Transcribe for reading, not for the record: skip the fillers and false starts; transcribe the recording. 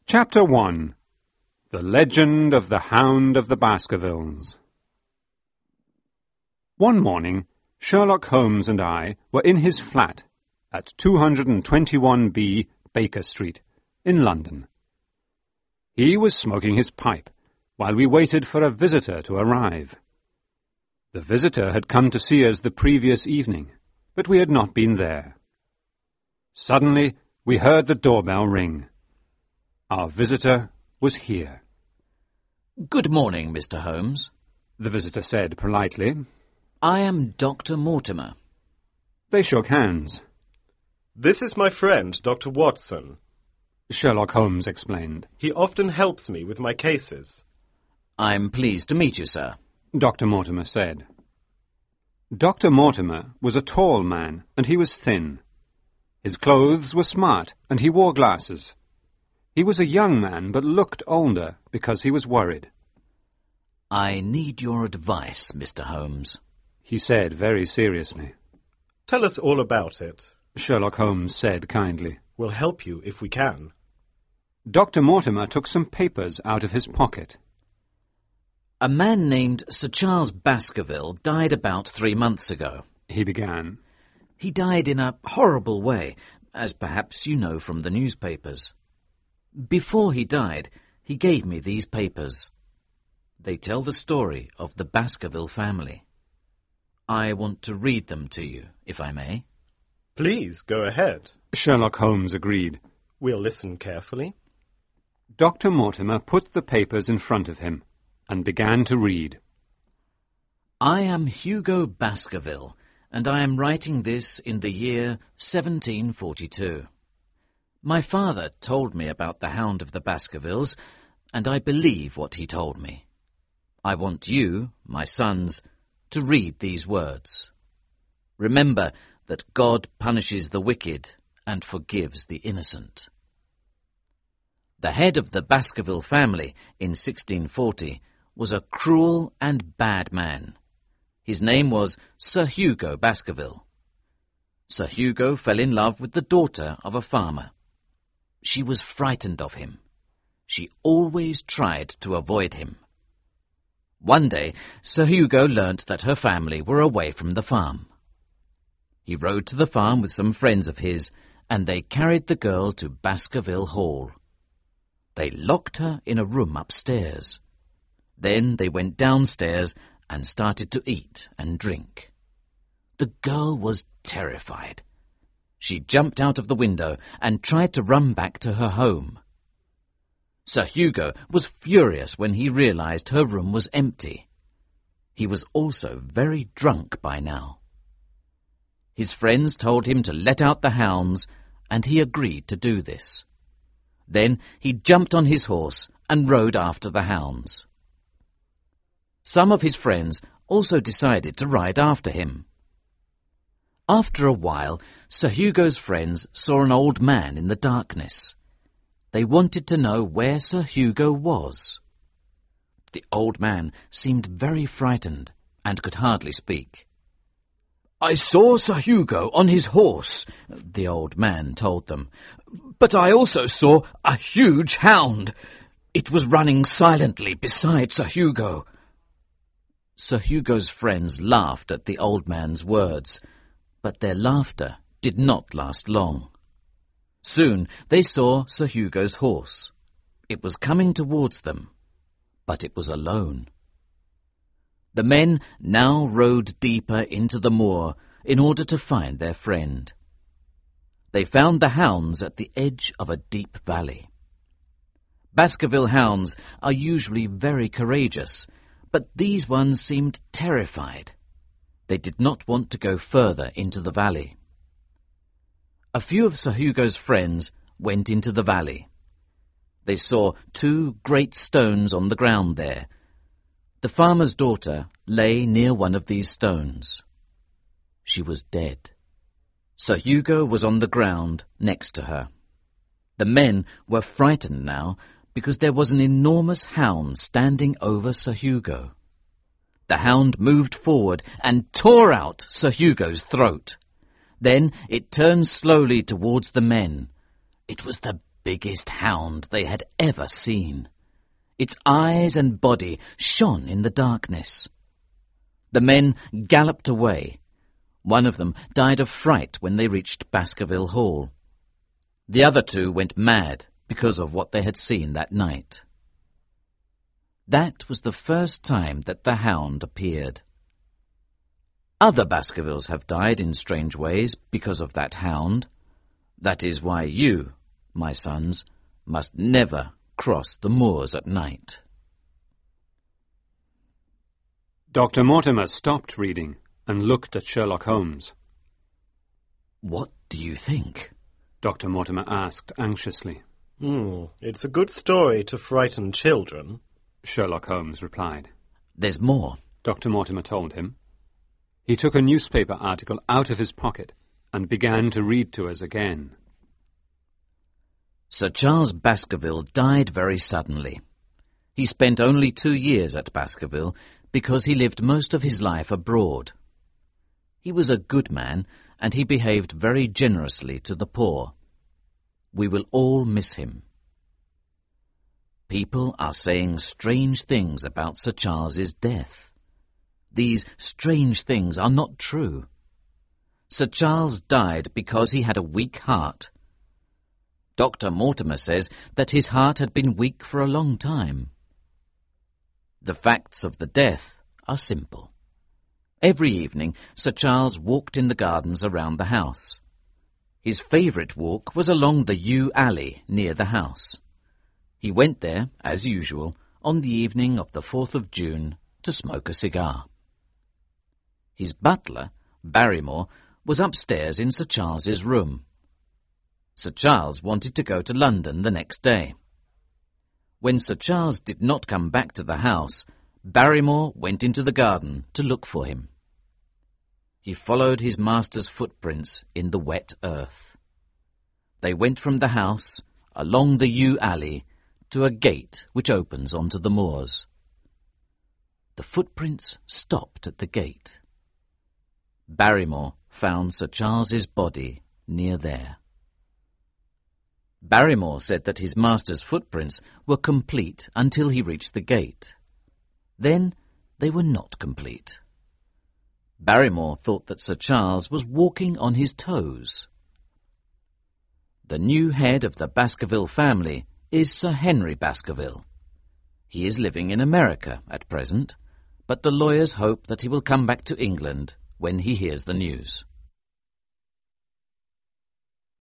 Chapter 1. The Legend of the Hound of the Baskervilles. One morning, Sherlock Holmes and I were in his flat at 221B Baker Street in London. He was smoking his pipe while we waited for a visitor to arrive. The visitor had come to see us the previous evening, but we had not been there. Suddenly, we heard the doorbell ring. Our visitor was here. "Good morning, Mr. Holmes," the visitor said politely. "I am Dr. Mortimer." They shook hands. "This is my friend, Dr. Watson," Sherlock Holmes explained. "He often helps me with my cases." "I'm pleased to meet you, sir," Dr. Mortimer said. Dr. Mortimer was a tall man, and he was thin. His clothes were smart, and he wore glasses. He was a young man, but looked older because he was worried. "I need your advice, Mr. Holmes," he said very seriously. "Tell us all about it," Sherlock Holmes said kindly. "We'll help you if we can." Dr. Mortimer took some papers out of his pocket. "A man named Sir Charles Baskerville died about 3 months ago," he began. "He died in a horrible way, as perhaps you know from the newspapers. Before he died, he gave me these papers. They tell the story of the Baskerville family. I want to read them to you, if I may." "Please, go ahead." Sherlock Holmes agreed. "We'll listen carefully." Dr. Mortimer put the papers in front of him and began to read. "I am Hugo Baskerville, and I am writing this in the year 1742. My father told me about the Hound of the Baskervilles, and I believe what he told me. I want you, my sons, to read these words. Remember that God punishes the wicked and forgives the innocent." The head of the Baskerville family in 1640 was a cruel and bad man. His name was Sir Hugo Baskerville. Sir Hugo fell in love with the daughter of a farmer. She was frightened of him. She always tried to avoid him. One day, Sir Hugo learnt that her family were away from the farm. He rode to the farm with some friends of his, and they carried the girl to Baskerville Hall. They locked her in a room upstairs. Then they went downstairs and started to eat and drink. The girl was terrified. She jumped out of the window and tried to run back to her home. Sir Hugo was furious when he realized her room was empty. He was also very drunk by now. His friends told him to let out the hounds, and he agreed to do this. Then he jumped on his horse and rode after the hounds. Some of his friends also decided to ride after him. After a while, Sir Hugo's friends saw an old man in the darkness. They wanted to know where Sir Hugo was. The old man seemed very frightened and could hardly speak. "I saw Sir Hugo on his horse," the old man told them, "but I also saw a huge hound. It was running silently beside Sir Hugo." Sir Hugo's friends laughed at the old man's words, but their laughter did not last long. Soon they saw Sir Hugo's horse. It was coming towards them, but it was alone. The men now rode deeper into the moor in order to find their friend. They found the hounds at the edge of a deep valley. Baskerville hounds are usually very courageous, but these ones seemed terrified. They did not want to go further into the valley. A few of Sir Hugo's friends went into the valley. They saw 2 great stones on the ground there. The farmer's daughter lay near one of these stones. She was dead. Sir Hugo was on the ground next to her. The men were frightened now because there was an enormous hound standing over Sir Hugo. The hound moved forward and tore out Sir Hugo's throat. Then it turned slowly towards the men. It was the biggest hound they had ever seen. Its eyes and body shone in the darkness. The men galloped away. One of them died of fright when they reached Baskerville Hall. The other two went mad because of what they had seen that night. That was the first time that the hound appeared. Other Baskervilles have died in strange ways because of that hound. That is why you, my sons, must never cross the moors at night. Dr. Mortimer stopped reading and looked at Sherlock Holmes. What do you think? Dr. Mortimer asked anxiously. It's a good story to frighten children, Sherlock Holmes replied. There's more, Dr. Mortimer told him. He took a newspaper article out of his pocket and began to read to us again. Sir Charles Baskerville died very suddenly. He spent only 2 years at Baskerville because he lived most of his life abroad. He was a good man, and he behaved very generously to the poor. We will all miss him. People are saying strange things about Sir Charles's death. These strange things are not true. Sir Charles died because he had a weak heart. Dr. Mortimer says that his heart had been weak for a long time. The facts of the death are simple. Every evening, Sir Charles walked in the gardens around the house. His favourite walk was along the yew alley near the house. He went there, as usual, on the evening of the 4th of June to smoke a cigar. His butler, Barrymore, was upstairs in Sir Charles's room. Sir Charles wanted to go to London the next day. When Sir Charles did not come back to the house, Barrymore went into the garden to look for him. He followed his master's footprints in the wet earth. They went from the house, along the yew alley, to a gate which opens onto the moors. The footprints stopped at the gate. Barrymore found Sir Charles's body near there. Barrymore said that his master's footprints were complete until he reached the gate. Then they were not complete. Barrymore thought that Sir Charles was walking on his toes. The new head of the Baskerville family is Sir Henry Baskerville. He is living in America at present, but the lawyers hope that he will come back to England when he hears the news.